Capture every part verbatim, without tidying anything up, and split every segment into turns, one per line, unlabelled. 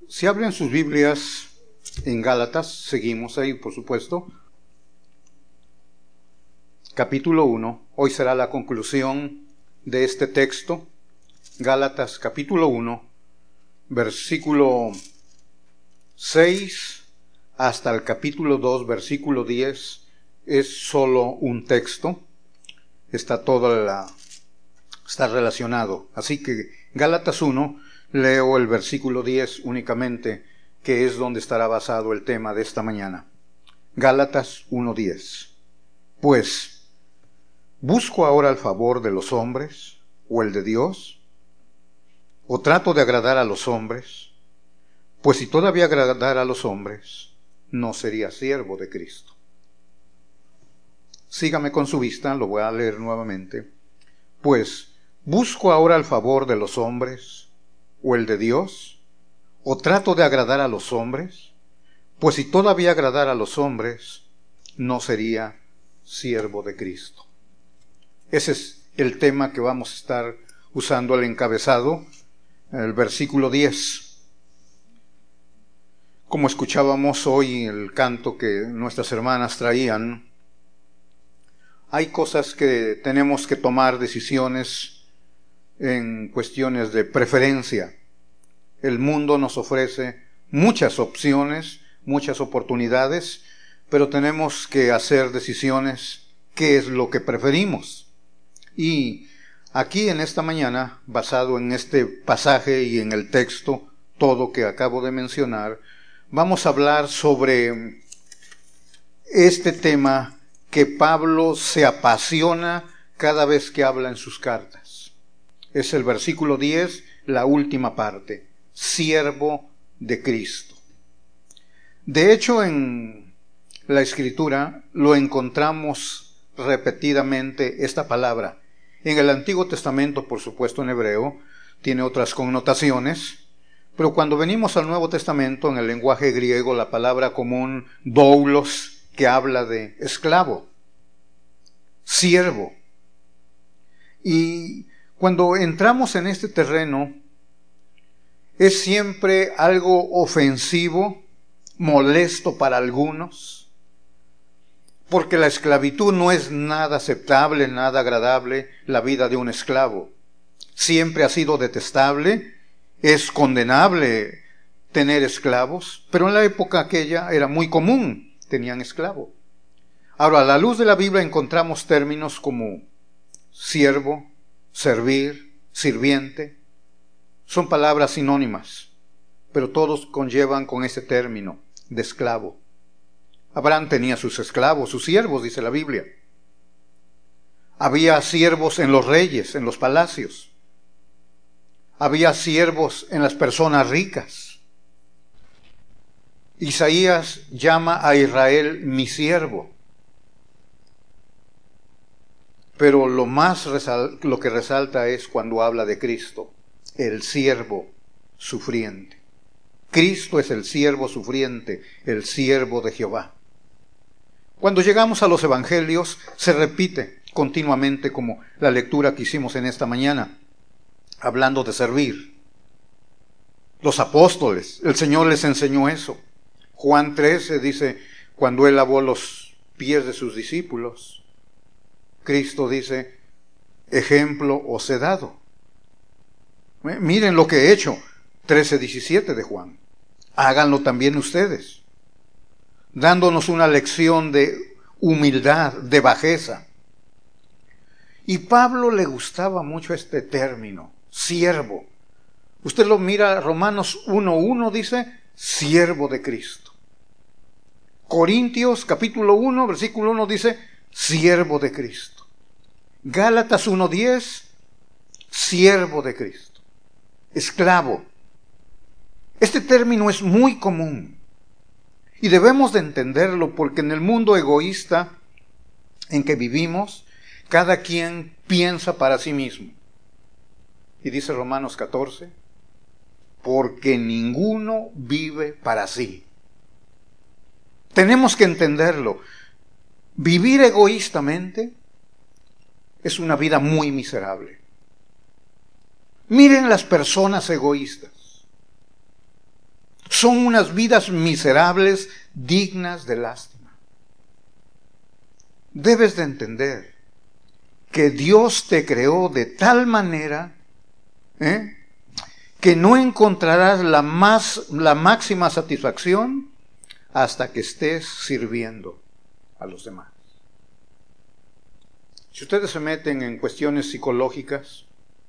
Si abren sus Biblias en Gálatas, seguimos ahí, por supuesto. Capítulo uno, hoy será la conclusión de este texto. Gálatas capítulo uno, versículo seis hasta el capítulo dos, versículo diez, es solo un texto. Está todo la, está relacionado. Así que Gálatas uno, leo el versículo diez únicamente, que es donde estará basado el tema de esta mañana. Gálatas uno diez. Pues, ¿busco ahora el favor de los hombres o el de Dios? ¿O trato de agradar a los hombres? Pues si todavía agradara a los hombres, no sería siervo de Cristo. Sígame con su vista, lo voy a leer nuevamente. Pues, ¿busco ahora el favor de los hombres o el de Dios? ¿O trato de agradar a los hombres? Pues si todavía agradara a los hombres, no sería siervo de Cristo. Ese es el tema que vamos a estar usando al encabezado, el versículo diez. Como escuchábamos hoy el canto que nuestras hermanas traían, hay cosas que tenemos que tomar decisiones en cuestiones de preferencia. El mundo nos ofrece muchas opciones, muchas oportunidades, pero tenemos que hacer decisiones, qué es lo que preferimos. Y aquí en esta mañana, basado en este pasaje y en el texto, todo que acabo de mencionar, vamos a hablar sobre este tema que Pablo se apasiona cada vez que habla en sus cartas. Es el versículo diez, la última parte, siervo de Cristo. De hecho, en la Escritura lo encontramos repetidamente esta palabra. En el Antiguo Testamento, por supuesto en hebreo, tiene otras connotaciones, pero cuando venimos al Nuevo Testamento, en el lenguaje griego, la palabra común, doulos, que habla de esclavo, siervo. Y cuando entramos en este terreno, es siempre algo ofensivo, molesto para algunos, porque la esclavitud no es nada aceptable, nada agradable, la vida de un esclavo. Siempre ha sido detestable, es condenable tener esclavos, pero en la época aquella era muy común, tenían esclavo. Ahora, a la luz de la Biblia encontramos términos como siervo, servir, sirviente. Son palabras sinónimas, pero todos conllevan con ese término de esclavo. Abraham tenía sus esclavos, sus siervos, dice la Biblia. Había siervos en los reyes, en los palacios. Había siervos en las personas ricas. Isaías llama a Israel mi siervo. Pero lo más resal- lo que resalta es cuando habla de Cristo, el siervo sufriente. Cristo es el siervo sufriente, el siervo de Jehová. Cuando llegamos a los evangelios, se repite continuamente como la lectura que hicimos en esta mañana, hablando de servir. Los apóstoles, el Señor les enseñó eso. Juan trece dice, cuando Él lavó los pies de sus discípulos, Cristo dice, ejemplo os he dado. Miren lo que he hecho, trece diecisiete de Juan. Háganlo también ustedes, dándonos una lección de humildad, de bajeza. Y Pablo le gustaba mucho este término, siervo. Usted lo mira, Romanos uno uno dice, siervo de Cristo. Corintios capítulo uno, versículo uno dice, siervo de Cristo. Gálatas uno diez, siervo de Cristo. Esclavo. Este término es muy común y debemos de entenderlo porque en el mundo egoísta en que vivimos, cada quien piensa para sí mismo. Y dice Romanos catorce, porque ninguno vive para sí. Tenemos que entenderlo. Vivir egoístamente es una vida muy miserable. Miren las personas egoístas. Son unas vidas miserables, dignas de lástima. Debes de entender que Dios te creó de tal manera ¿eh? que no encontrarás la, más, la máxima satisfacción hasta que estés sirviendo a los demás. Si ustedes se meten en cuestiones psicológicas,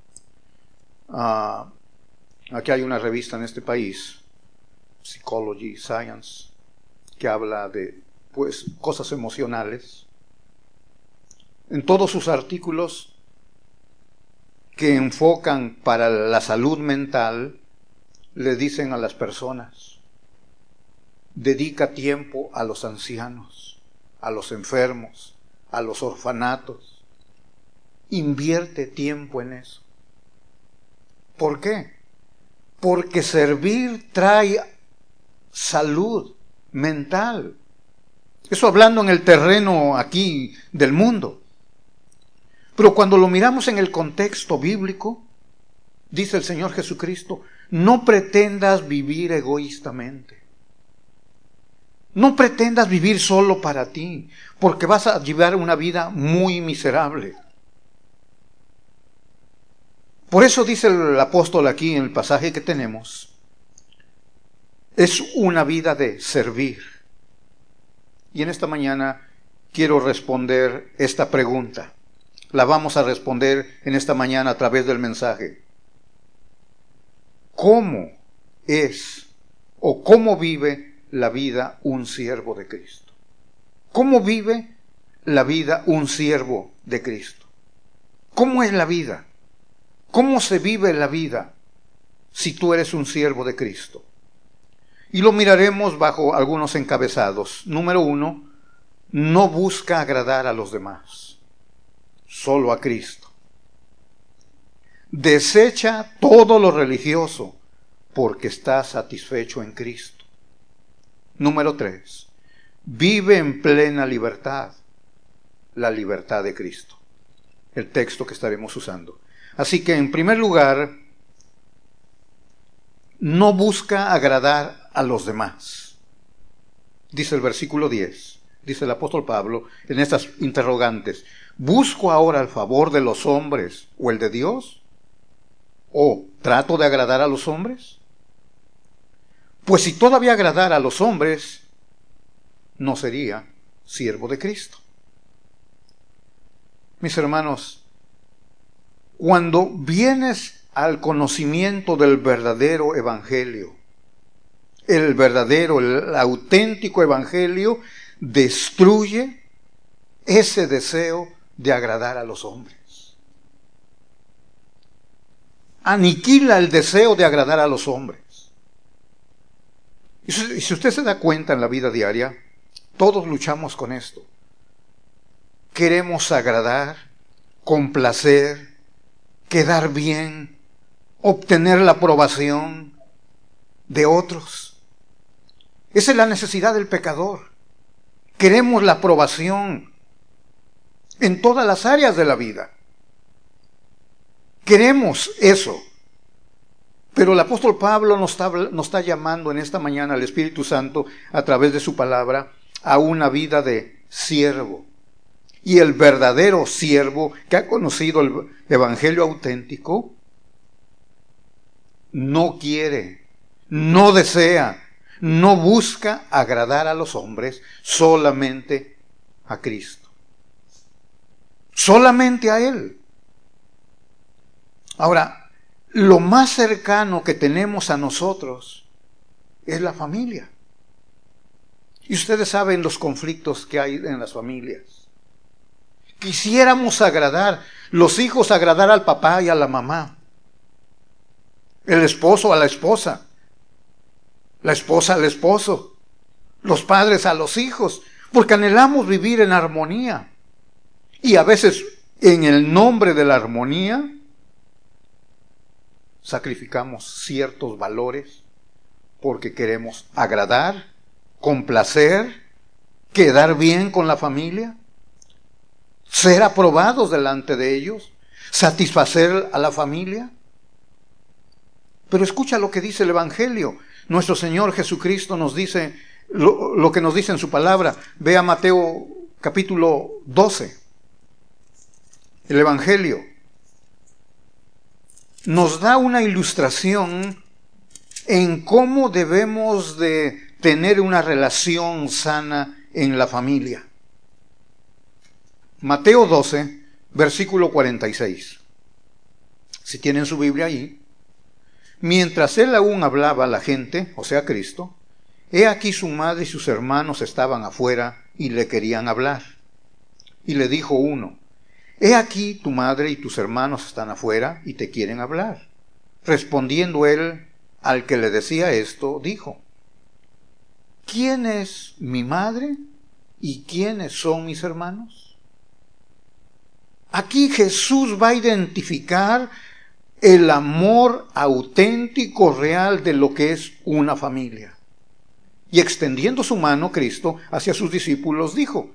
uh, aquí hay una revista en este país, Psychology Science, que habla de pues cosas emocionales. En todos sus artículos que enfocan para la salud mental, le dicen a las personas: dedica tiempo a los ancianos, a los enfermos, a los orfanatos. Invierte tiempo en eso. ¿Por qué? Porque servir trae salud mental. Eso hablando en el terreno aquí del mundo. Pero cuando lo miramos en el contexto bíblico, dice el Señor Jesucristo: no pretendas vivir egoístamente. No pretendas vivir solo para ti, porque vas a llevar una vida muy miserable. Por eso dice el apóstol aquí en el pasaje que tenemos, es una vida de servir. Y en esta mañana quiero responder esta pregunta. La vamos a responder en esta mañana a través del mensaje. ¿Cómo es o cómo vive la vida un siervo de Cristo? ¿Cómo vive la vida un siervo de Cristo? ¿Cómo es la vida? ¿Cómo se vive la vida si tú eres un siervo de Cristo? Y lo miraremos bajo algunos encabezados. Número uno, no busca agradar a los demás, solo a Cristo. Desecha todo lo religioso porque está satisfecho en Cristo. Número tres, vive en plena libertad, la libertad de Cristo. El texto que estaremos usando. Así que, en primer lugar, no busca agradar a los demás. Dice el versículo diez, dice el apóstol Pablo en estas interrogantes: ¿busco ahora el favor de los hombres o el de Dios? ¿O trato de agradar a los hombres? Pues si todavía agradara a los hombres, no sería siervo de Cristo. Mis hermanos, cuando vienes al conocimiento del verdadero evangelio, el verdadero, el auténtico evangelio destruye ese deseo de agradar a los hombres. Aniquila el deseo de agradar a los hombres. Y si usted se da cuenta en la vida diaria, todos luchamos con esto. Queremos agradar, complacer, quedar bien, obtener la aprobación de otros. Esa es la necesidad del pecador. Queremos la aprobación en todas las áreas de la vida. Queremos eso. Pero el apóstol Pablo nos está, nos está llamando en esta mañana al Espíritu Santo a través de su palabra a una vida de siervo. Y el verdadero siervo que ha conocido el evangelio auténtico no quiere, no desea, no busca agradar a los hombres, solamente a Cristo. Solamente a Él. Ahora, lo más cercano que tenemos a nosotros es la familia. Y ustedes saben los conflictos que hay en las familias. Quisiéramos agradar, los hijos agradar al papá y a la mamá, el esposo a la esposa, la esposa al esposo, los padres a los hijos, porque anhelamos vivir en armonía. Y a veces, en el nombre de la armonía, sacrificamos ciertos valores porque queremos agradar, complacer, quedar bien con la familia, ser aprobados delante de ellos, satisfacer a la familia. Pero escucha lo que dice el Evangelio: Nuestro Señor Jesucristo nos dice lo, lo que nos dice en su palabra. Vea Mateo capítulo doce. El Evangelio nos da una ilustración en cómo debemos de tener una relación sana en la familia. Mateo doce, versículo cuarenta y seis. Si tienen su Biblia ahí. Mientras él aún hablaba a la gente, o sea Cristo, he aquí su madre y sus hermanos estaban afuera y le querían hablar. Y le dijo uno: he aquí tu madre y tus hermanos están afuera y te quieren hablar. Respondiendo él al que le decía esto, dijo: ¿quién es mi madre y quiénes son mis hermanos? Aquí Jesús va a identificar el amor auténtico, real de lo que es una familia. Y extendiendo su mano, Cristo, hacia sus discípulos, dijo: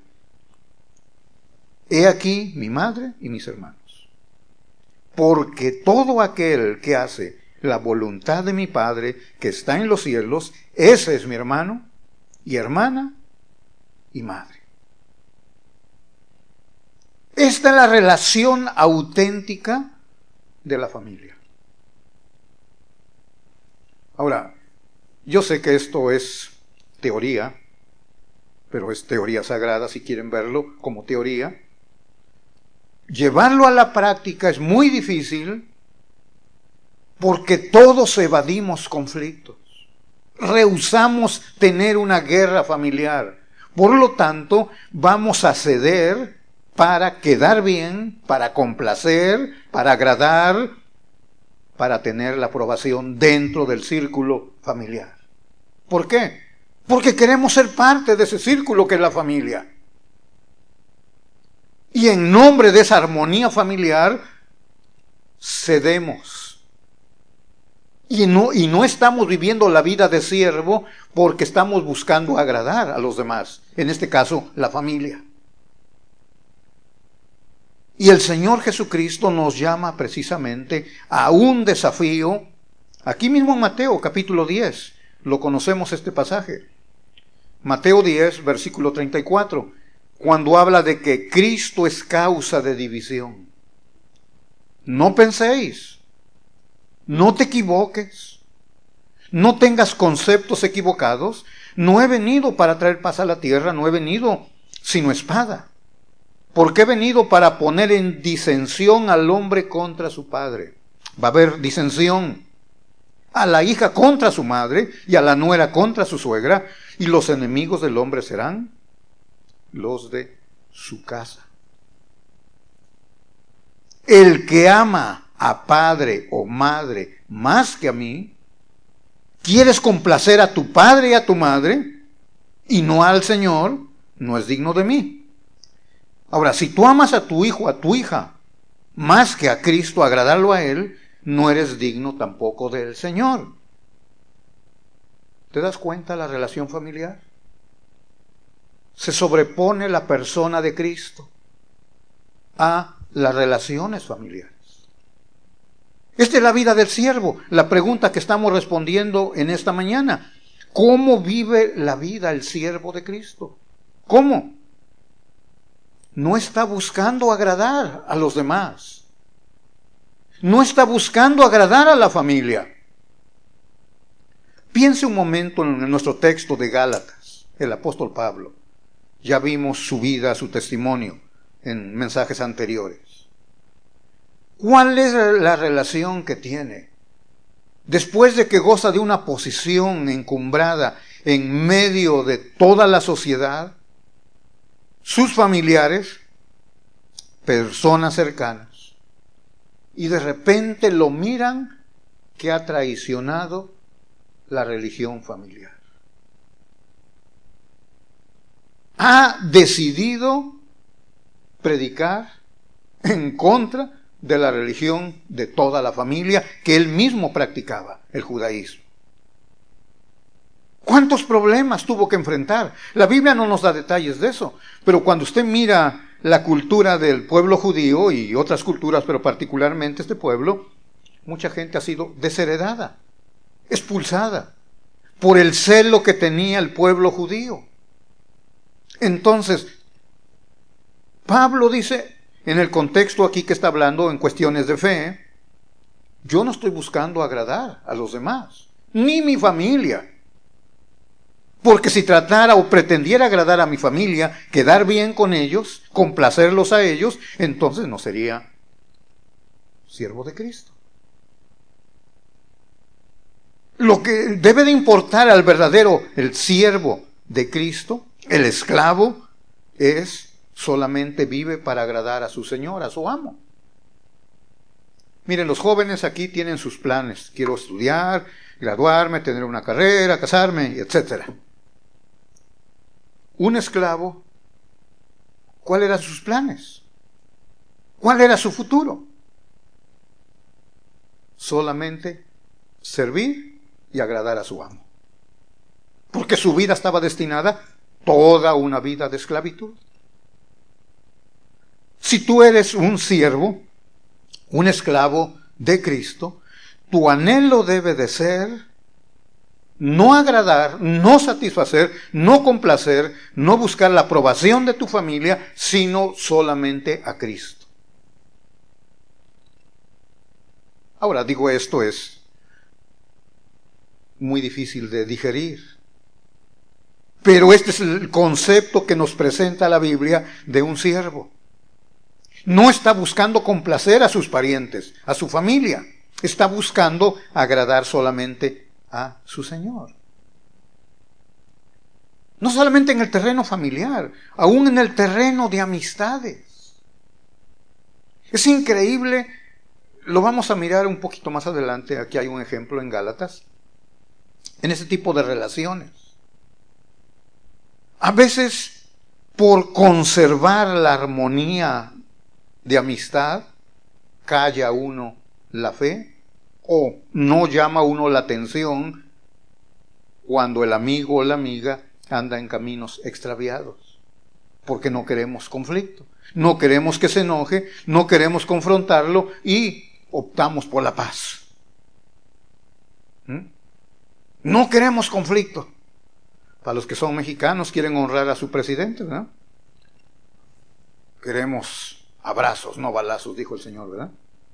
he aquí mi madre y mis hermanos. Porque todo aquel que hace la voluntad de mi Padre que está en los cielos, ese es mi hermano y hermana y madre. Esta es la relación auténtica de la familia. Ahora, yo sé que esto es teoría, pero es teoría sagrada si quieren verlo como teoría. Llevarlo a la práctica es muy difícil porque todos evadimos conflictos. Rehusamos tener una guerra familiar. Por lo tanto, vamos a ceder para quedar bien, para complacer, para agradar, para tener la aprobación dentro del círculo familiar. ¿Por qué? Porque queremos ser parte de ese círculo que es la familia. Y en nombre de esa armonía familiar, cedemos. Y no, y no estamos viviendo la vida de siervo porque estamos buscando agradar a los demás. En este caso, la familia. Y el Señor Jesucristo nos llama precisamente a un desafío. Aquí mismo en Mateo capítulo diez, lo conocemos este pasaje. Mateo diez, versículo treinta y cuatro, cuando habla de que Cristo es causa de división. No penséis, no te equivoques, no tengas conceptos equivocados. No he venido para traer paz a la tierra, no he venido sino espada. Porque he venido para poner en disensión al hombre contra su padre. Va a haber disensión. A la hija contra su madre y a la nuera contra su suegra. Y los enemigos del hombre serán los de su casa. El que ama a padre o madre más que a mí, quieres complacer a tu padre y a tu madre y no al Señor, no es digno de mí. Ahora, si tú amas a tu hijo, a tu hija, más que a Cristo, agradarlo a Él, no eres digno tampoco del Señor. ¿Te das cuenta la relación familiar? Se sobrepone la persona de Cristo a las relaciones familiares. Esta es la vida del siervo, la pregunta que estamos respondiendo en esta mañana. ¿Cómo vive la vida el siervo de Cristo? ¿Cómo? No está buscando agradar a los demás. No está buscando agradar a la familia. Piense un momento en nuestro texto de Gálatas, el apóstol Pablo. Ya vimos su vida, su testimonio en mensajes anteriores. ¿Cuál es la relación que tiene? Después de que goza de una posición encumbrada en medio de toda la sociedad, sus familiares, personas cercanas, y de repente lo miran que ha traicionado la religión familiar. Ha decidido predicar en contra de la religión de toda la familia que él mismo practicaba, el judaísmo. ¿Cuántos problemas tuvo que enfrentar? La Biblia no nos da detalles de eso, pero cuando usted mira la cultura del pueblo judío y otras culturas, pero particularmente este pueblo, mucha gente ha sido desheredada, expulsada. por el celo que tenía el pueblo judío. Entonces, Pablo dice, en el contexto aquí que está hablando en cuestiones de fe, yo no estoy buscando agradar a los demás, ni mi familia. Porque si tratara o pretendiera agradar a mi familia, quedar bien con ellos, complacerlos a ellos, entonces no sería siervo de Cristo. Lo que debe de importar al verdadero, el siervo de Cristo, el esclavo, es solamente vive para agradar a su Señor, a su amo. Miren, los jóvenes aquí tienen sus planes. Quiero estudiar, graduarme, tener una carrera, casarme, etcétera. Un esclavo, ¿cuáles eran sus planes? ¿Cuál era su futuro? Solamente servir y agradar a su amo. Porque su vida estaba destinada toda una vida de esclavitud. Si tú eres un siervo, un esclavo de Cristo, tu anhelo debe de ser no agradar, no satisfacer, no complacer, no buscar la aprobación de tu familia, sino solamente a Cristo. Ahora, digo, esto es muy difícil de digerir. Pero este es el concepto que nos presenta la Biblia de un siervo. No está buscando complacer a sus parientes, a su familia. Está buscando agradar solamente a su Señor. No solamente en el terreno familiar, aún en el terreno de amistades. Es increíble, lo vamos a mirar un poquito más adelante, aquí hay un ejemplo en Gálatas, en ese tipo de relaciones. A veces, por conservar la armonía de amistad, calla uno la fe, o no llama uno la atención cuando el amigo o la amiga anda en caminos extraviados, porque no queremos conflicto, no queremos que se enoje, no queremos confrontarlo y optamos por la paz. ¿Mm? No queremos conflicto. Para los que son mexicanos quieren honrar a su presidente, ¿verdad? Queremos abrazos, no balazos, dijo el Señor, ¿verdad?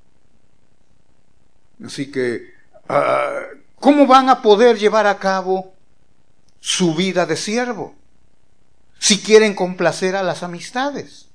Así que, uh, ¿cómo van a poder llevar a cabo su vida de siervo si quieren complacer a las amistades?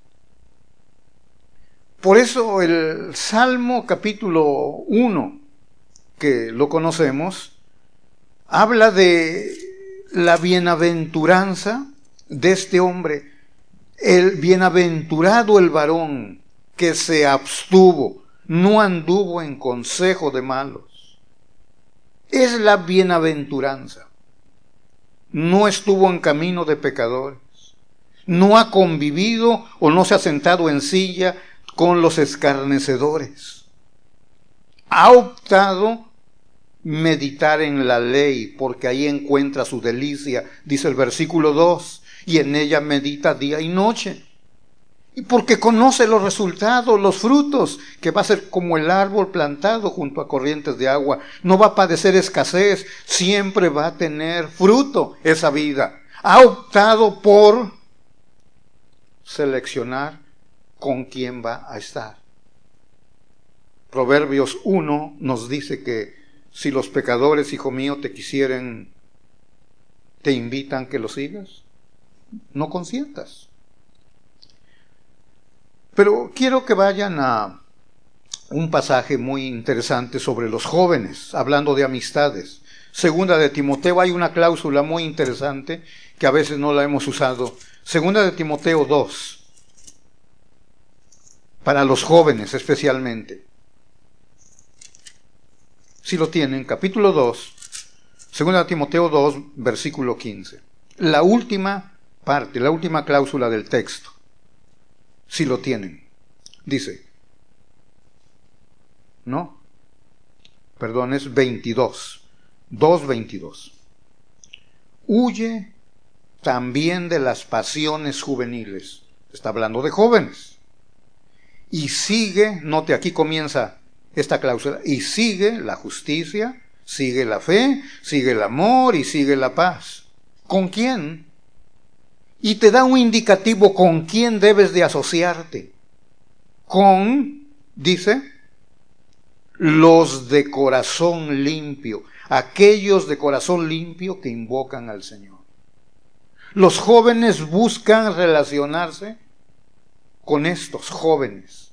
Por eso el Salmo capítulo uno, que lo conocemos, habla de la bienaventuranza de este hombre. El bienaventurado el varón que se abstuvo, no anduvo en consejo de malos. Es la bienaventuranza. No estuvo en camino de pecadores. No ha convivido o no se ha sentado en silla con los escarnecedores. Ha optado meditar en la ley, porque ahí encuentra su delicia, dice el versículo dos, y en ella medita día y noche. Y porque conoce los resultados, los frutos, que va a ser como el árbol plantado junto a corrientes de agua. No va a padecer escasez, siempre va a tener fruto esa vida. Ha optado por seleccionar con quién va a estar. Proverbios uno nos dice que si los pecadores, hijo mío, te quisieren, te invitan que los sigas, no consientas. Pero quiero que vayan a un pasaje muy interesante sobre los jóvenes, hablando de amistades. Segunda de Timoteo, hay una cláusula muy interesante que a veces no la hemos usado. Segunda de Timoteo dos, para los jóvenes especialmente. Si lo tienen, capítulo dos, Segunda de Timoteo dos, versículo quince. La última parte, la última cláusula del texto. Si lo tienen. Dice, ¿no? Perdón, es veintidós. dos veintidós. Huye también de las pasiones juveniles. Está hablando de jóvenes. Y sigue, note aquí comienza esta cláusula, y sigue la justicia, Sigue la fe, sigue el amor y sigue la paz. ¿Con quién? Y te da un indicativo con quién debes de asociarte. Con, dice, los de corazón limpio. Aquellos de corazón limpio que invocan al Señor. Los jóvenes buscan relacionarse con estos jóvenes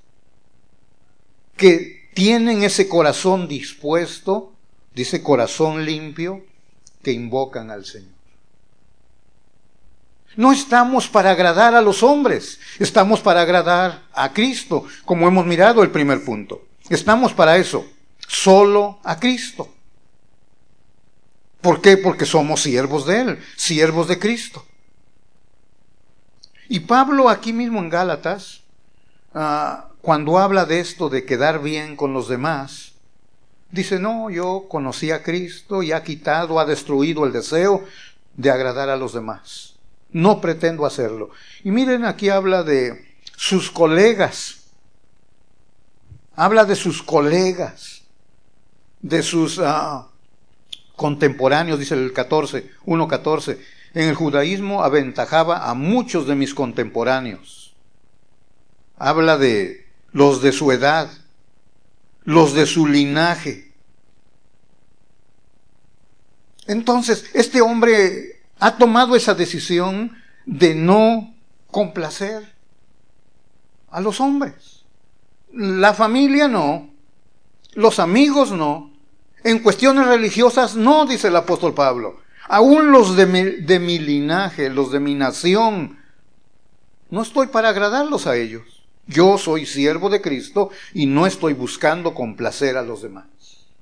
que tienen ese corazón dispuesto, dice corazón limpio, que invocan al Señor. No estamos para agradar a los hombres, estamos para agradar a Cristo, como hemos mirado el primer punto. Estamos para eso, solo a Cristo. ¿Por qué? Porque somos siervos de Él, siervos de Cristo. Y Pablo aquí mismo en Gálatas, uh, cuando habla de esto de quedar bien con los demás, dice, no, yo conocí a Cristo y ha quitado, ha destruido el deseo de agradar a los demás. No pretendo hacerlo. Y miren, aquí habla de sus colegas. Habla de sus colegas, de sus uh, contemporáneos, dice el catorce, uno catorce. En el judaísmo aventajaba a muchos de mis contemporáneos. Habla de los de su edad, los de su linaje. Entonces, este hombre ha tomado esa decisión de no complacer a los hombres. La familia no, los amigos no, en cuestiones religiosas no, dice el apóstol Pablo. Aún los de mi, de mi linaje, los de mi nación, no estoy para agradarlos a ellos. Yo soy siervo de Cristo y no estoy buscando complacer a los demás.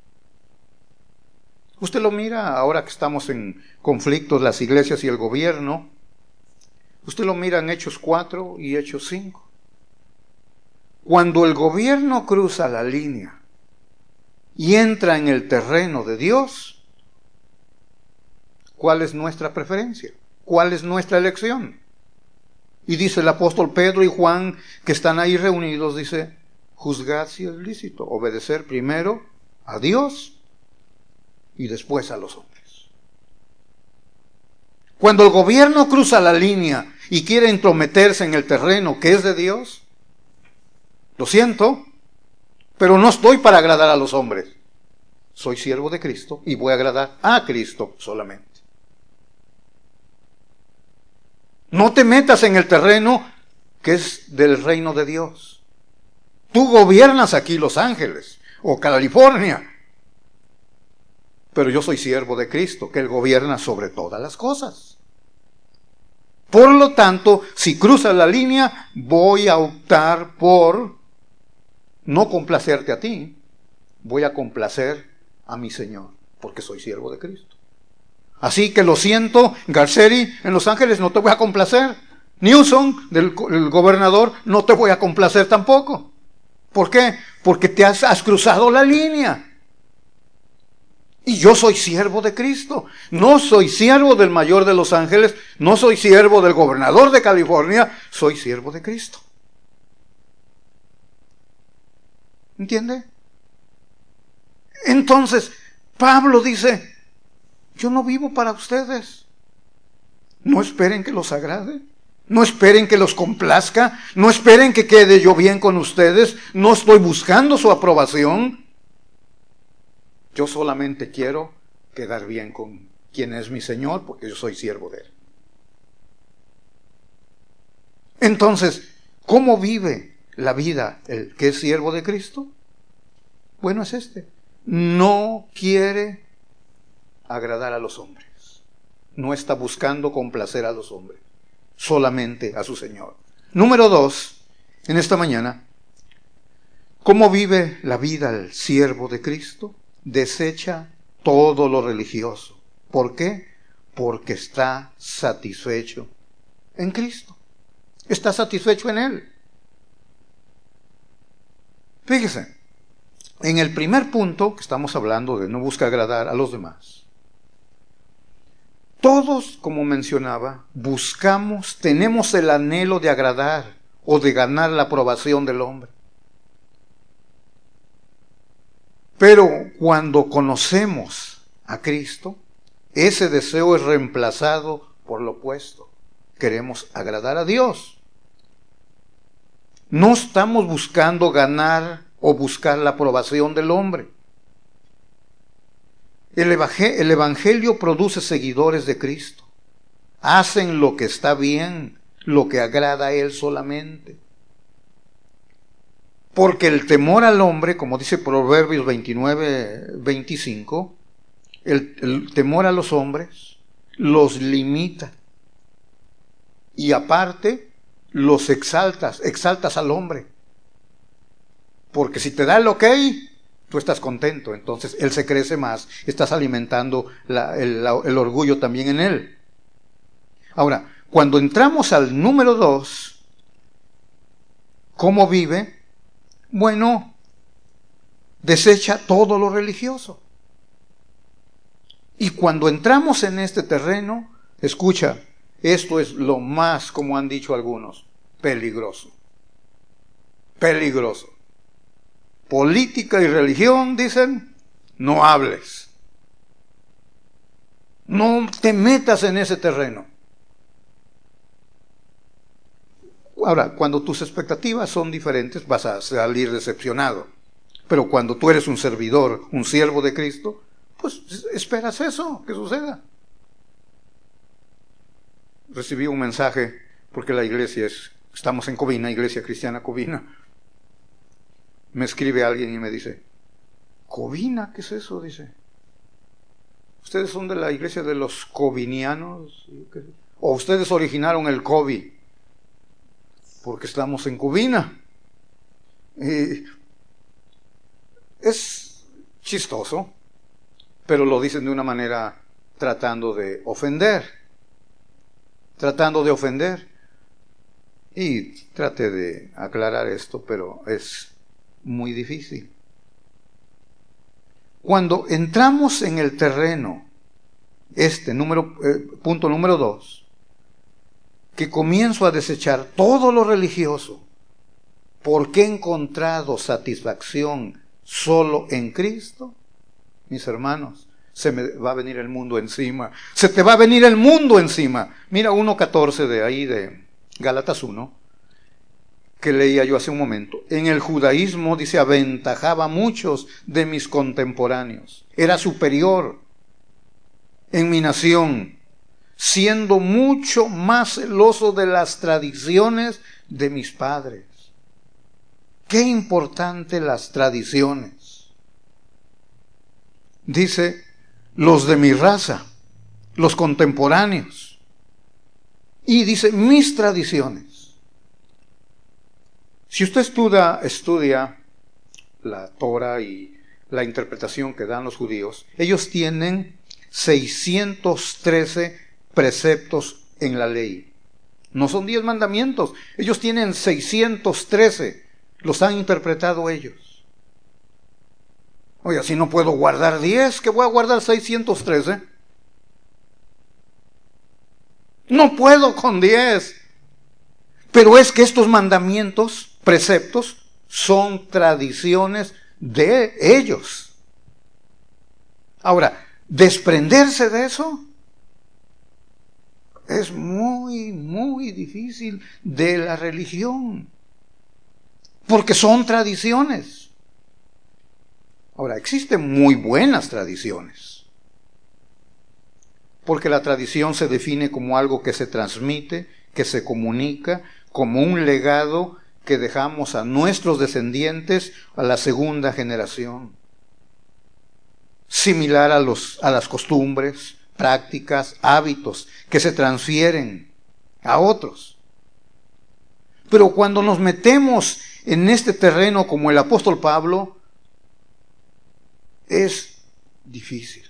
Usted lo mira ahora que estamos en conflictos las iglesias y el gobierno. Usted lo mira en Hechos cuatro y Hechos cinco. Cuando el gobierno cruza la línea y entra en el terreno de Dios, ¿cuál es nuestra preferencia? ¿Cuál es nuestra elección? Y dice el apóstol Pedro y Juan, que están ahí reunidos, dice, juzgad si es lícito, obedecer primero a Dios y después a los hombres. Cuando el gobierno cruza la línea y quiere entrometerse en el terreno que es de Dios, lo siento, pero no estoy para agradar a los hombres. Soy siervo de Cristo y voy a agradar a Cristo solamente. No te metas en el terreno que es del reino de Dios. Tú gobiernas aquí Los Ángeles o California, pero yo soy siervo de Cristo, que Él gobierna sobre todas las cosas. Por lo tanto, si cruzas la línea, voy a optar por no complacerte a ti, voy a complacer a mi Señor, porque soy siervo de Cristo. Así que lo siento, Garceri, en Los Ángeles no te voy a complacer. Newsom, del el gobernador, no te voy a complacer tampoco. ¿Por qué? Porque te has, has cruzado la línea. Y yo soy siervo de Cristo. No soy siervo del mayor de Los Ángeles, no soy siervo del gobernador de California, soy siervo de Cristo. ¿Entiende? Entonces, Pablo dice, yo no vivo para ustedes. No esperen que los agrade. No esperen que los complazca. No esperen que quede yo bien con ustedes. No estoy buscando su aprobación. Yo solamente quiero quedar bien con quien es mi Señor, porque yo soy siervo de Él. Entonces, ¿cómo vive la vida el que es siervo de Cristo? Bueno, es este. No quiere agradar a los hombres. No está buscando complacer a los hombres, solamente a su Señor. Número dos, en esta mañana, ¿cómo vive la vida el siervo de Cristo? Desecha todo lo religioso. ¿Por qué? Porque está satisfecho en Cristo. Está satisfecho en Él. Fíjese, en el primer punto que estamos hablando de no busca agradar a los demás, todos, como mencionaba, buscamos, tenemos el anhelo de agradar o de ganar la aprobación del hombre. Pero cuando conocemos a Cristo, ese deseo es reemplazado por lo opuesto. Queremos agradar a Dios. No estamos buscando ganar o buscar la aprobación del hombre. El evangelio, el evangelio produce seguidores de Cristo. Hacen lo que está bien, lo que agrada a Él solamente. Porque el temor al hombre, como dice Proverbios veintinueve, veinticinco, el, el temor a los hombres los limita. Y aparte, los exaltas, exaltas al hombre. Porque si te da el ok, tú estás contento, entonces él se crece más, estás alimentando la, el, la, el orgullo también en él. Ahora, cuando entramos al número dos, ¿cómo vive? Bueno, desecha todo lo religioso. Y cuando entramos en este terreno, escucha, esto es lo más, como han dicho algunos, peligroso. Peligroso. Política y religión, dicen, no hables. No te metas en ese terreno. Ahora, cuando tus expectativas son diferentes, vas a salir decepcionado. Pero cuando tú eres un servidor, un siervo de Cristo, pues esperas eso, que suceda. Recibí un mensaje, porque la iglesia es, estamos en Covina, Iglesia Cristiana Covina. Me escribe alguien y me dice, ¿Covina? ¿Qué es eso? Dice, ¿ustedes son de la iglesia de los covinianos? ¿O ustedes originaron el COVID? Porque estamos en Covina. Y es chistoso, pero lo dicen de una manera tratando de ofender. Tratando de ofender. Y trate de aclarar esto, pero es muy difícil. Cuando entramos en el terreno, este número, eh, punto número dos, que comienzo a desechar todo lo religioso, porque he encontrado satisfacción solo en Cristo, mis hermanos, se me va a venir el mundo encima. Se te va a venir el mundo encima. Mira uno catorce de ahí, de Gálatas uno, que leía yo hace un momento. En el judaísmo, dice, aventajaba a muchos de mis contemporáneos. Era superior en mi nación, siendo mucho más celoso de las tradiciones de mis padres. Qué importante las tradiciones. Dice, los de mi raza, los contemporáneos. Y dice, mis tradiciones. Si usted estudia, estudia la Torah y la interpretación que dan los judíos, ellos tienen seiscientos trece preceptos en la ley. No son diez mandamientos, ellos tienen seiscientos trece, los han interpretado ellos. Oiga, si no puedo guardar diez, ¿qué voy a guardar seiscientos trece? No puedo con diez. Pero es que estos mandamientos, preceptos, son tradiciones de ellos. Ahora, desprenderse de eso es muy, muy difícil de la religión, porque son tradiciones. Ahora, existen muy buenas tradiciones, porque la tradición se define como algo que se transmite, que se comunica, como un legado que dejamos a nuestros descendientes, a la segunda generación. Similar a, los, a las costumbres, prácticas, hábitos que se transfieren a otros. Pero cuando nos metemos en este terreno como el apóstol Pablo, es difícil.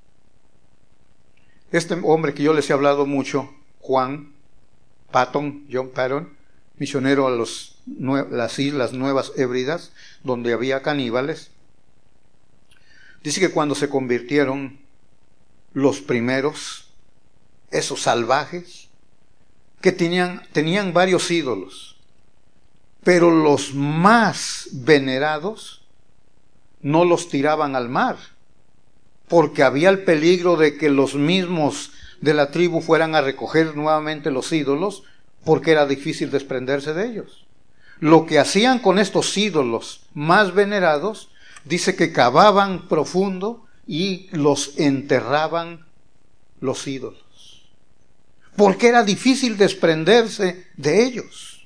Este hombre que yo les he hablado mucho, Juan Patton, John Patton, misionero a los, las Islas Nuevas Hébridas, donde había caníbales, dice que cuando se convirtieron los primeros, esos salvajes, que tenían, tenían varios ídolos, pero los más venerados no los tiraban al mar, porque había el peligro de que los mismos de la tribu fueran a recoger nuevamente los ídolos, porque era difícil desprenderse de ellos. Lo que hacían con estos ídolos más venerados, dice que cavaban profundo y los enterraban los ídolos, porque era difícil desprenderse de ellos.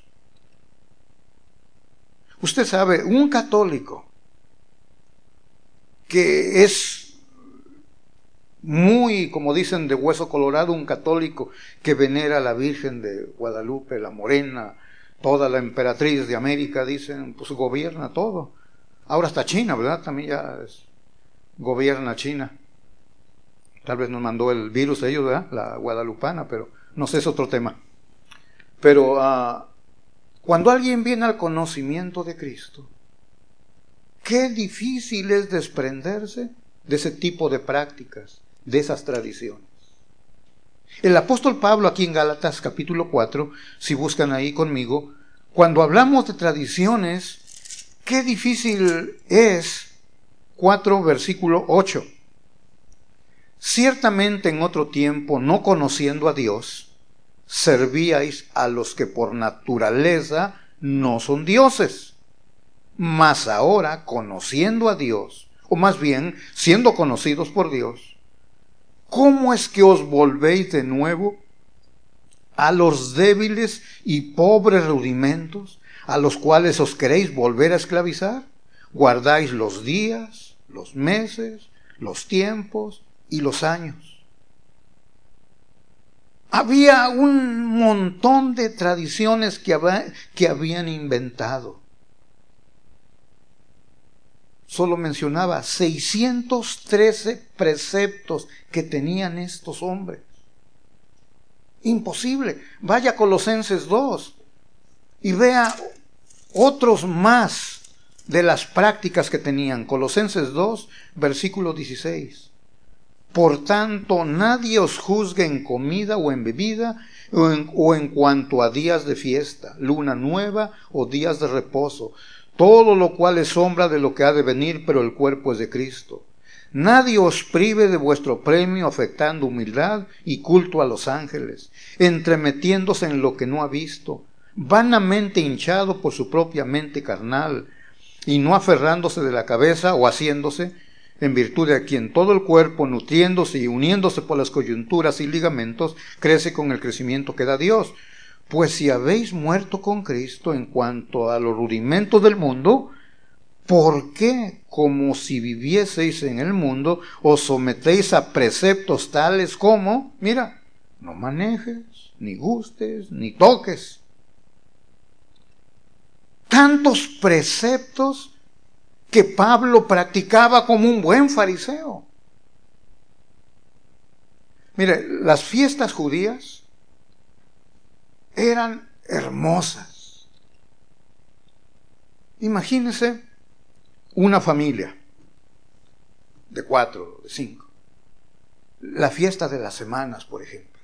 Usted sabe, un católico que es muy, como dicen, de hueso colorado, un católico que venera a la Virgen de Guadalupe, la Morena, toda la emperatriz de América, dicen, pues gobierna todo. Ahora está China, ¿verdad? También ya es, gobierna China. Tal vez nos mandó el virus ellos, ¿verdad? La guadalupana, pero no sé, es otro tema. Pero uh, cuando alguien viene al conocimiento de Cristo, qué difícil es desprenderse de ese tipo de prácticas, de esas tradiciones. El apóstol Pablo aquí en Gálatas capítulo cuatro, si buscan ahí conmigo, cuando hablamos de tradiciones, qué difícil es, cuatro versículo ocho. Ciertamente en otro tiempo, no conociendo a Dios, servíais a los que por naturaleza no son dioses. Mas ahora, conociendo a Dios, o más bien, siendo conocidos por Dios, ¿cómo es que os volvéis de nuevo a los débiles y pobres rudimentos, a los cuales os queréis volver a esclavizar? Guardáis los días, los meses, los tiempos y los años. Había un montón de tradiciones que, hab- que habían inventado. Solo mencionaba seiscientos trece preceptos que tenían estos hombres. Imposible. Vaya a Colosenses dos y vea otros más de las prácticas que tenían. Colosenses dos, versículo dieciséis. Por tanto, nadie os juzgue en comida o en bebida, o en, o en cuanto a días de fiesta, luna nueva o días de reposo, todo lo cual es sombra de lo que ha de venir, pero el cuerpo es de Cristo. Nadie os prive de vuestro premio, afectando humildad y culto a los ángeles, entremetiéndose en lo que no ha visto, vanamente hinchado por su propia mente carnal, y no aferrándose de la cabeza o haciéndose, en virtud de quien todo el cuerpo, nutriéndose y uniéndose por las coyunturas y ligamentos, crece con el crecimiento que da Dios. Pues si habéis muerto con Cristo en cuanto a los rudimentos del mundo, ¿por qué, como si vivieseis en el mundo, os sometéis a preceptos tales como, mira, no manejes, ni gustes, ni toques? Tantos preceptos que Pablo practicaba como un buen fariseo. Mire, las fiestas judías eran hermosas. Imagínense una familia de cuatro, de cinco. La fiesta de las semanas, por ejemplo.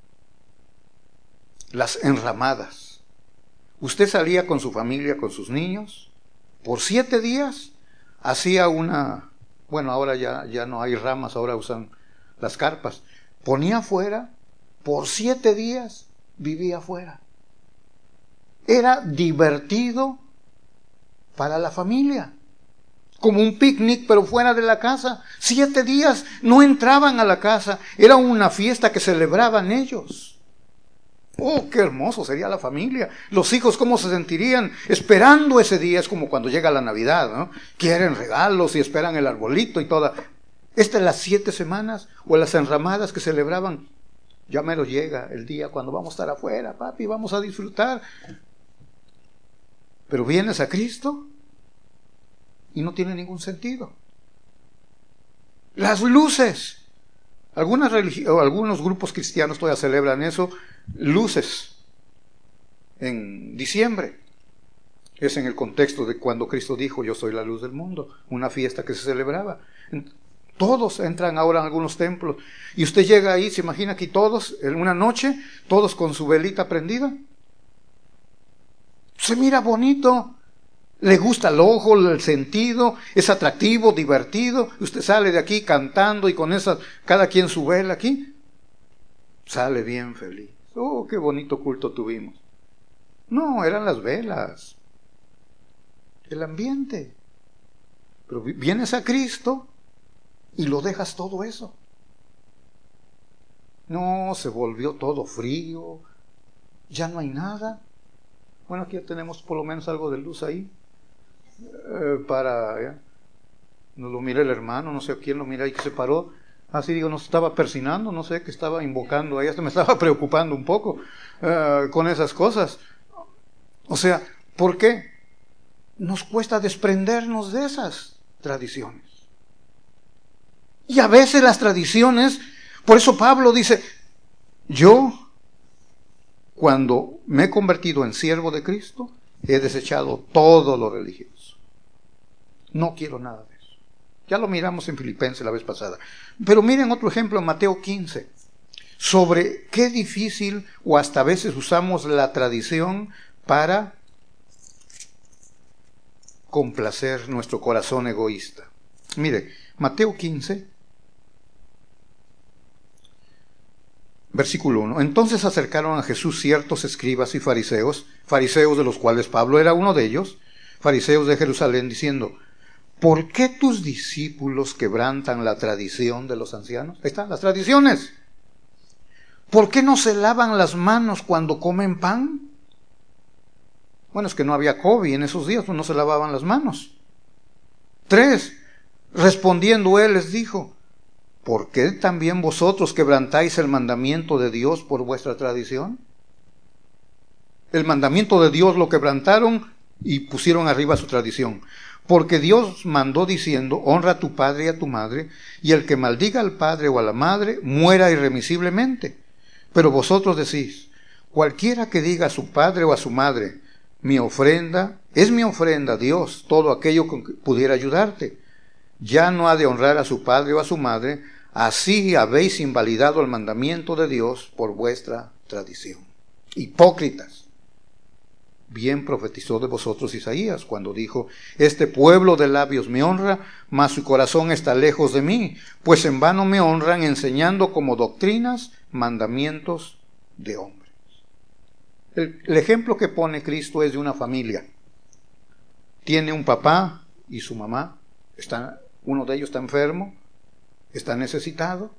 Las enramadas. Usted salía con su familia, con sus niños, por siete días hacía una, bueno, ahora ya, ya no hay ramas, ahora usan las carpas. Ponía afuera, por siete días vivía afuera. Era divertido para la familia, como un picnic, pero fuera de la casa. Siete días no entraban a la casa, era una fiesta que celebraban ellos. Oh, qué hermoso sería la familia. Los hijos, ¿cómo se sentirían esperando ese día? Es como cuando llega la Navidad, ¿no? Quieren regalos y esperan el arbolito y toda. Estas las siete semanas o las enramadas que celebraban. Ya mero llega el día cuando vamos a estar afuera, papi, vamos a disfrutar. Pero vienes a Cristo y no tiene ningún sentido. Las luces. Algunas religi- o algunos grupos cristianos todavía celebran eso, luces, en diciembre. Es en el contexto de cuando Cristo dijo, yo soy la luz del mundo, una fiesta que se celebraba. Todos entran ahora en algunos templos, y usted llega ahí, se imagina aquí todos, en una noche, todos con su velita prendida. Se mira bonito, Le gusta el ojo, el sentido, es atractivo, divertido. Usted sale de aquí cantando y con esa, cada quien su vela aquí, sale bien feliz. Oh, qué bonito culto tuvimos. No, eran las velas, el ambiente. Pero vienes a Cristo y lo dejas todo eso. No, se volvió todo frío, ya no hay nada. Bueno, aquí ya tenemos por lo menos algo de luz ahí. Eh, para, ¿ya? Nos lo mira el hermano, no sé a quién lo mira ahí que se paró. Así digo, nos estaba persinando, no sé, que estaba invocando ahí, hasta me estaba preocupando un poco uh, con esas cosas. O sea, ¿por qué? Nos cuesta desprendernos de esas tradiciones. Y a veces las tradiciones, por eso Pablo dice, yo, cuando me he convertido en siervo de Cristo, he desechado todo lo religioso. No quiero nada de eso. Ya lo miramos en Filipenses la vez pasada. Pero miren otro ejemplo en Mateo quince, sobre qué difícil o hasta a veces usamos la tradición para complacer nuestro corazón egoísta. Mire, Mateo quince, versículo uno. Entonces acercaron a Jesús ciertos escribas y fariseos, fariseos de los cuales Pablo era uno de ellos, fariseos de Jerusalén, diciendo, ¿por qué tus discípulos quebrantan la tradición de los ancianos? Ahí están las tradiciones. ¿Por qué no se lavan las manos cuando comen pan? Bueno, es que no había COVID en esos días, pues no se lavaban las manos. Tres, respondiendo él les dijo, ¿por qué también vosotros quebrantáis el mandamiento de Dios por vuestra tradición? El mandamiento de Dios lo quebrantaron y pusieron arriba su tradición. Porque Dios mandó diciendo, honra a tu padre y a tu madre, y el que maldiga al padre o a la madre, muera irremisiblemente. Pero vosotros decís, cualquiera que diga a su padre o a su madre, mi ofrenda, es mi ofrenda a Dios, todo aquello con que pudiera ayudarte, ya no ha de honrar a su padre o a su madre, así habéis invalidado el mandamiento de Dios por vuestra tradición. Hipócritas. Bien profetizó de vosotros Isaías cuando dijo, este pueblo de labios me honra, mas su corazón está lejos de mí, pues en vano me honran enseñando como doctrinas mandamientos de hombres. El, el ejemplo que pone Cristo es de una familia. Tiene un papá y su mamá, está, uno de ellos está enfermo, está necesitado,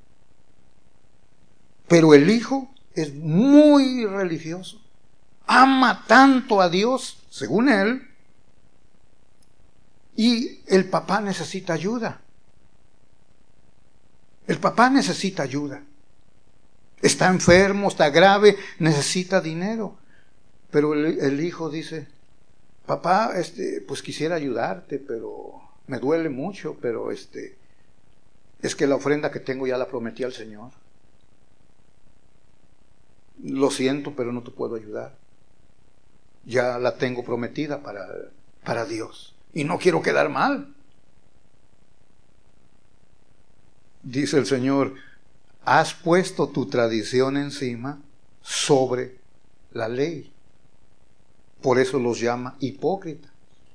pero el hijo es muy religioso. Ama tanto a Dios, según él, y el papá necesita ayuda. El papá necesita ayuda. Está enfermo, está grave, necesita dinero. Pero el, el hijo dice, papá, este, pues quisiera ayudarte, pero me duele mucho, pero este, es que la ofrenda que tengo ya la prometí al Señor. Lo siento, pero no te puedo ayudar. Ya la tengo prometida para, para Dios. Y no quiero quedar mal. Dice el Señor, has puesto tu tradición encima sobre la ley. Por eso los llama hipócritas.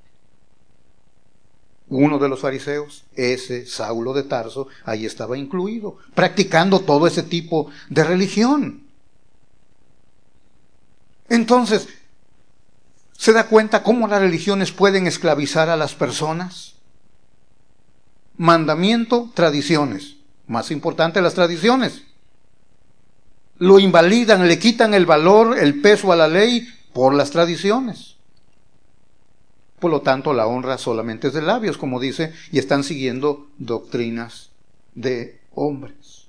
Uno de los fariseos, ese Saulo de Tarso, ahí estaba incluido, practicando todo ese tipo de religión. Entonces, ¿se da cuenta cómo las religiones pueden esclavizar a las personas? Mandamiento, tradiciones. Más importante las tradiciones. Lo invalidan, le quitan el valor, el peso a la ley por las tradiciones. Por lo tanto, la honra solamente es de labios, como dice, y están siguiendo doctrinas de hombres.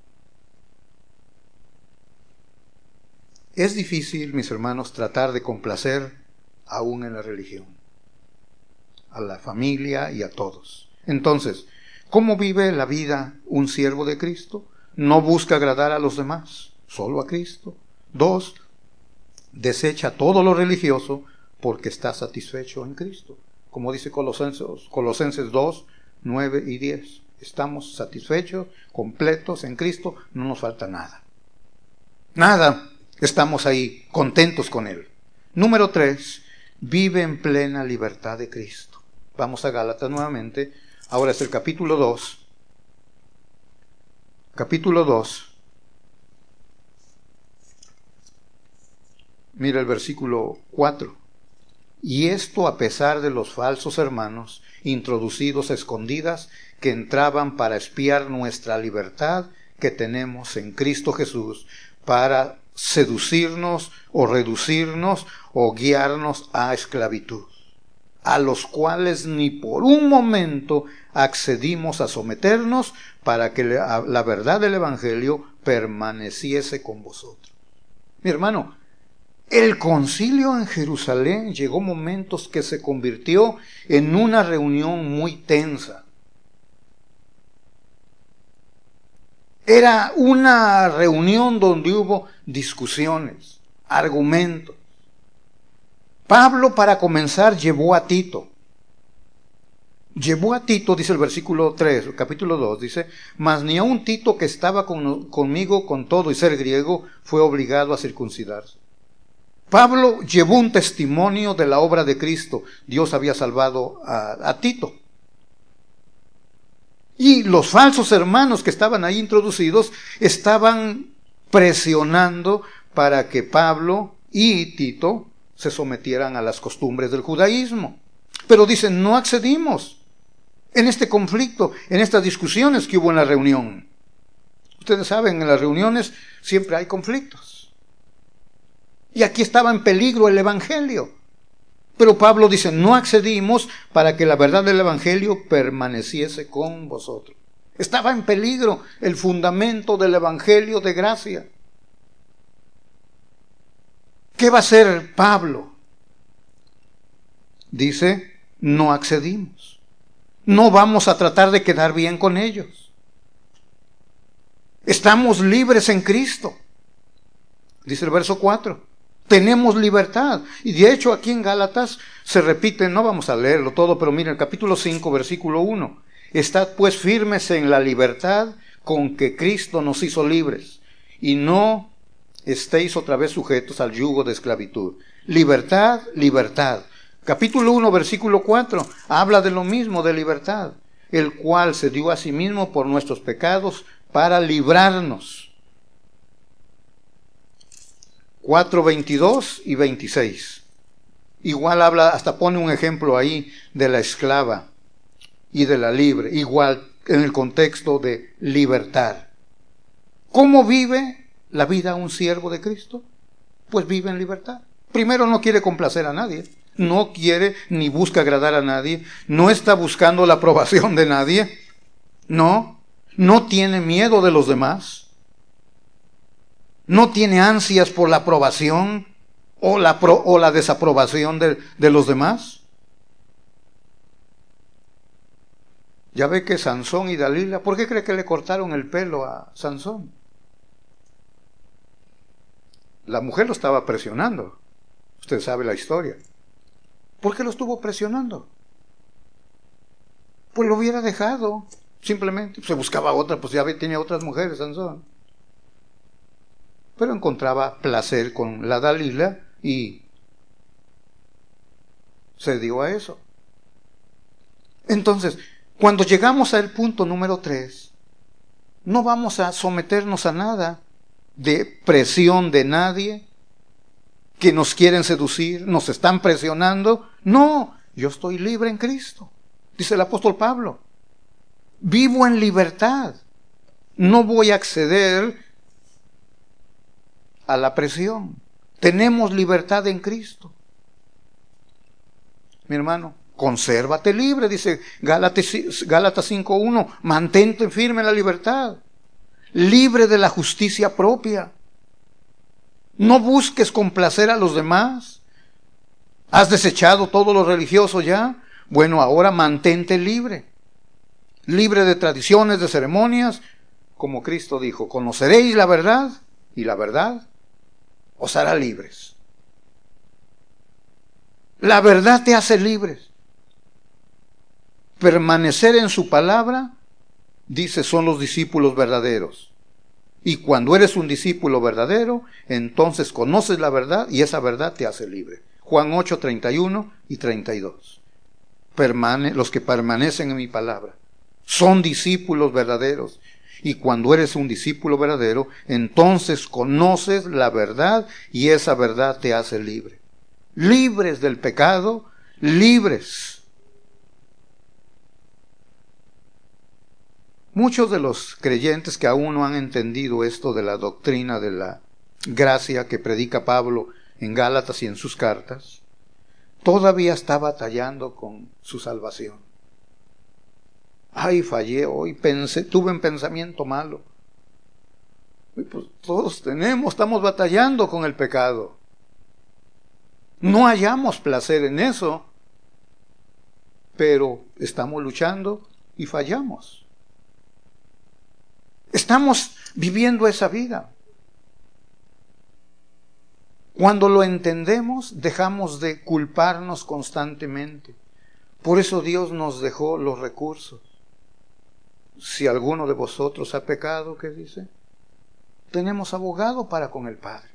Es difícil, mis hermanos, tratar de complacer aún en la religión, a la familia y a todos. Entonces, ¿cómo vive la vida un siervo de Cristo? No busca agradar a los demás, solo a Cristo. Dos, desecha todo lo religioso porque está satisfecho en Cristo. Como dice Colosenses, Colosenses dos, nueve y diez. Estamos satisfechos, completos en Cristo, no nos falta nada. Nada, estamos ahí contentos con Él. Número tres, vive en plena libertad de Cristo. Vamos a Gálatas nuevamente. Ahora es el capítulo dos. Capítulo dos. Mira el versículo cuatro. Y esto a pesar de los falsos hermanos, introducidos a escondidas, que entraban para espiar nuestra libertad que tenemos en Cristo Jesús, para seducirnos o reducirnos o guiarnos a esclavitud, a los cuales ni por un momento accedimos a someternos, para que la, la verdad del Evangelio permaneciese con vosotros. Mi hermano, el concilio en Jerusalén llegó momentos que se convirtió en una reunión muy tensa. Era una reunión donde hubo discusiones, argumentos. Pablo, para comenzar, llevó a Tito. Llevó a Tito, dice el versículo tres, el capítulo dos, dice, mas ni aun Tito, que estaba con, conmigo con todo y ser griego, fue obligado a circuncidarse. Pablo llevó un testimonio de la obra de Cristo. Dios había salvado a, a Tito. Y los falsos hermanos que estaban ahí introducidos estaban presionando para que Pablo y Tito se sometieran a las costumbres del judaísmo. Pero dicen, no accedimos en este conflicto, en estas discusiones que hubo en la reunión. Ustedes saben, en las reuniones siempre hay conflictos. Y aquí estaba en peligro el Evangelio. Pero Pablo dice, no accedimos para que la verdad del Evangelio permaneciese con vosotros. Estaba en peligro el fundamento del Evangelio de gracia. ¿Qué va a hacer Pablo? Dice, no accedimos. No vamos a tratar de quedar bien con ellos. Estamos libres en Cristo. Dice el verso cuatro. Tenemos libertad. Y de hecho aquí en Gálatas se repite, no vamos a leerlo todo, pero miren el capítulo cinco, versículo uno. Estad pues firmes en la libertad con que Cristo nos hizo libres, y no estéis otra vez sujetos al yugo de esclavitud. Libertad, libertad. Capítulo uno, versículo cuatro, habla de lo mismo, de libertad, el cual se dio a sí mismo por nuestros pecados para librarnos. cuatro, veintidós y veintiséis. Igual habla, hasta pone un ejemplo ahí de la esclava y de la libre, igual en el contexto de libertad. ¿Cómo vive la vida un siervo de Cristo? Pues vive en libertad. Primero, no quiere complacer a nadie, no quiere ni busca agradar a nadie, no está buscando la aprobación de nadie, no, no tiene miedo de los demás. No tiene ansias por la aprobación o la, pro, o la desaprobación de, de los demás. Ya ve que Sansón y Dalila, ¿por qué cree que le cortaron el pelo a Sansón? La mujer lo estaba presionando. Usted sabe la historia. ¿Por qué lo estuvo presionando? Pues lo hubiera dejado, simplemente. Se buscaba otra, pues ya ve, tenía otras mujeres, Sansón. Pero encontraba placer con la Dalila y se dio a eso. Entonces, cuando llegamos al punto número tres, no vamos a someternos a nada de presión de nadie, que nos quieren seducir, nos están presionando. No, yo estoy libre en Cristo, dice el apóstol Pablo. Vivo en libertad. No voy a acceder a la presión. Tenemos libertad en Cristo. Mi hermano, consérvate libre, dice Gálatas cinco uno, mantente firme en la libertad, libre de la justicia propia. No busques complacer a los demás. ¿Has desechado todo lo religioso ya? Bueno, ahora mantente libre, libre de tradiciones, de ceremonias, como Cristo dijo, conoceréis la verdad y la verdad os hará libres. La verdad te hace libres. Permanecer en su palabra, dice, son los discípulos verdaderos. Y cuando eres un discípulo verdadero, entonces conoces la verdad y esa verdad te hace libre. Juan ocho, treinta y uno y treinta y dos. Permane, los que permanecen en mi palabra son discípulos verdaderos. Y cuando eres un discípulo verdadero, entonces conoces la verdad y esa verdad te hace libre. Libres del pecado, libres. Muchos de los creyentes que aún no han entendido esto de la doctrina de la gracia que predica Pablo en Gálatas y en sus cartas, todavía está batallando con su salvación. Ay, fallé hoy, pensé, tuve un pensamiento malo. Y pues todos tenemos, estamos batallando con el pecado. No hallamos placer en eso, pero estamos luchando y fallamos. Estamos viviendo esa vida. Cuando lo entendemos, dejamos de culparnos constantemente. Por eso Dios nos dejó los recursos. Si alguno de vosotros ha pecado, ¿qué dice? Tenemos abogado para con el Padre.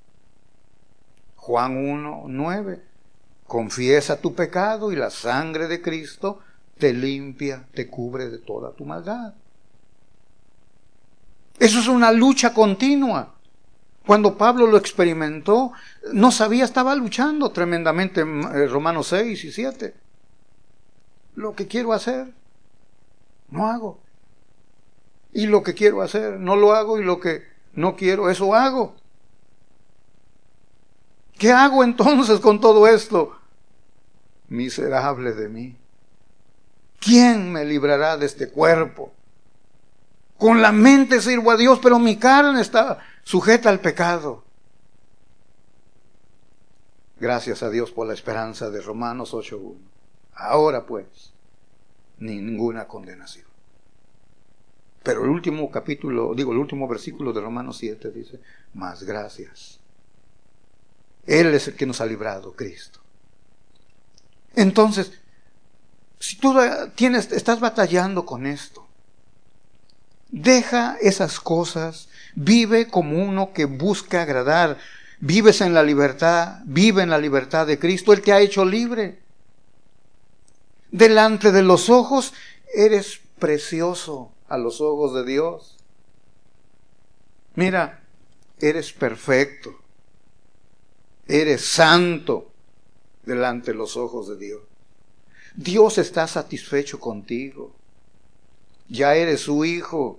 Juan uno, nueve. Confiesa tu pecado y la sangre de Cristo te limpia, te cubre de toda tu maldad. Eso es una lucha continua. Cuando Pablo lo experimentó, no sabía, estaba luchando tremendamente en Romanos seis y siete. Lo que quiero hacer, no hago. Y lo que quiero hacer, no lo hago, y lo que no quiero, eso hago. ¿Qué hago entonces con todo esto? Miserable de mí. ¿Quién me librará de este cuerpo? Con la mente sirvo a Dios, pero mi carne está sujeta al pecado. Gracias a Dios por la esperanza de Romanos ocho uno. Ahora pues, ninguna condenación. Pero el último capítulo, digo, el último versículo de Romanos siete dice, más gracias. Él es el que nos ha librado, Cristo. Entonces, si tú tienes, estás batallando con esto, deja esas cosas, vive como uno que busca agradar, vives en la libertad, vive en la libertad de Cristo, Él te ha hecho libre. Delante de los ojos eres precioso a los ojos de Dios. Mira, eres perfecto, eres santo delante de los ojos de Dios. Dios está satisfecho contigo. Ya eres su hijo.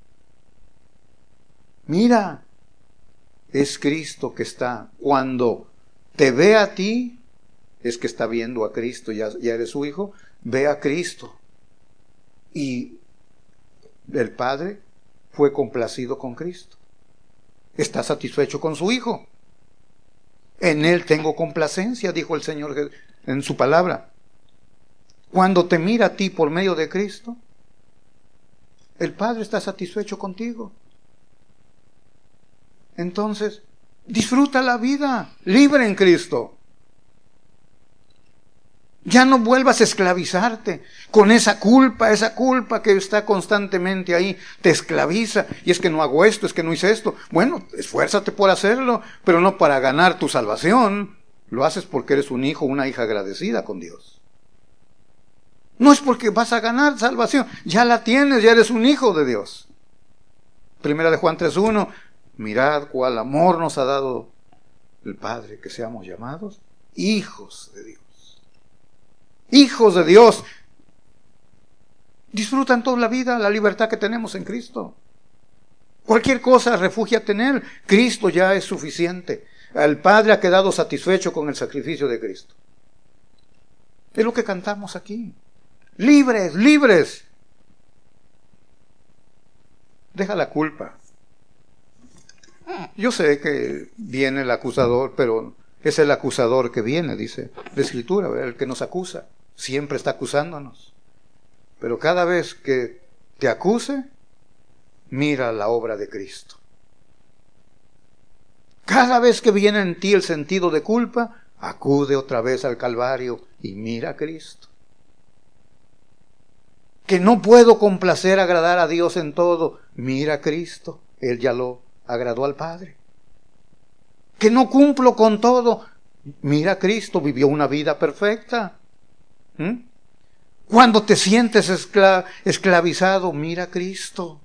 Mira, es Cristo que está. Cuando te ve a ti, es que está viendo a Cristo. Ya, ya eres su hijo. Ve a Cristo. Y el Padre fue complacido con Cristo. Está satisfecho con su hijo. En Él tengo complacencia, dijo el Señor en su palabra. Cuando te mira a ti por medio de Cristo, el Padre está satisfecho contigo. Entonces, disfruta la vida libre en Cristo. Ya no vuelvas a esclavizarte con esa culpa, esa culpa que está constantemente ahí, te esclaviza. Y es que no hago esto, es que no hice esto. Bueno, esfuérzate por hacerlo, pero no para ganar tu salvación. Lo haces porque eres un hijo, una hija agradecida con Dios. No es porque vas a ganar salvación, ya la tienes, ya eres un hijo de Dios. Primera de Juan tres uno, mirad cuál amor nos ha dado el Padre, que seamos llamados hijos de Dios. Hijos de Dios. Disfrutan toda la vida, la libertad que tenemos en Cristo. Cualquier cosa, refúgiate en Él. Cristo ya es suficiente. El Padre ha quedado satisfecho con el sacrificio de Cristo. Es lo que cantamos aquí. Libres, libres. Deja la culpa. Yo sé que viene el acusador, pero es el acusador que viene, dice la Escritura, el que nos acusa. Siempre está acusándonos. Pero cada vez que te acuse, mira la obra de Cristo. Cada vez que viene en ti el sentido de culpa, acude otra vez al Calvario y mira a Cristo. Que no puedo complacer, agradar a Dios en todo, mira a Cristo. Él ya lo agradó al Padre. Que no cumplo con todo, Mira a Cristo, vivió una vida perfecta. ¿Mm? Cuando te sientes escla- esclavizado, mira a Cristo.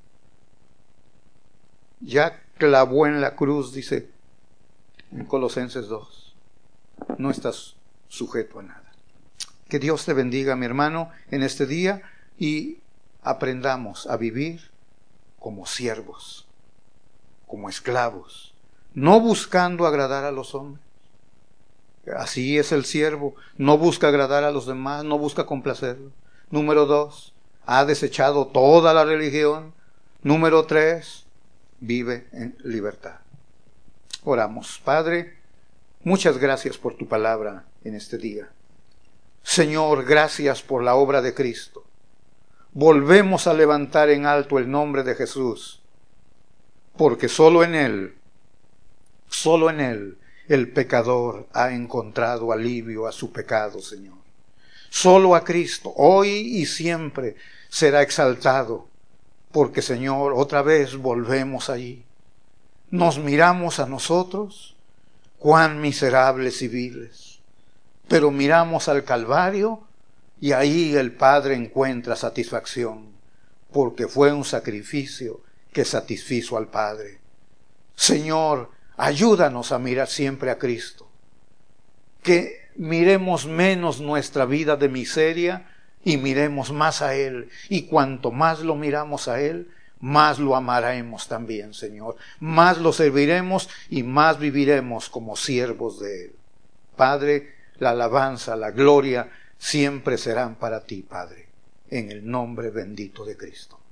Ya clavó en la cruz, dice en Colosenses dos. No estás sujeto a nada. Que Dios te bendiga, mi hermano, en este día, y aprendamos a vivir como siervos, como esclavos, no buscando agradar a los hombres. Así es el siervo, no busca agradar a los demás, no busca complacerlos. Número dos, ha desechado toda la religión. Número tres, vive en libertad. Oramos. Padre, muchas gracias por tu palabra en este día. Señor, gracias por la obra de Cristo. Volvemos a levantar en alto el nombre de Jesús, porque solo en Él, solo en Él, el pecador ha encontrado alivio a su pecado, Señor. Solo a Cristo, hoy y siempre, será exaltado, porque, Señor, otra vez volvemos allí. Nos miramos a nosotros, cuán miserables y viles, pero miramos al Calvario y ahí el Padre encuentra satisfacción, porque fue un sacrificio que satisfizo al Padre. Señor, ayúdanos a mirar siempre a Cristo, que miremos menos nuestra vida de miseria y miremos más a Él, y cuanto más lo miramos a Él, más lo amaremos también, Señor, más lo serviremos y más viviremos como siervos de Él. Padre, la alabanza, la gloria siempre serán para ti, Padre, en el nombre bendito de Cristo.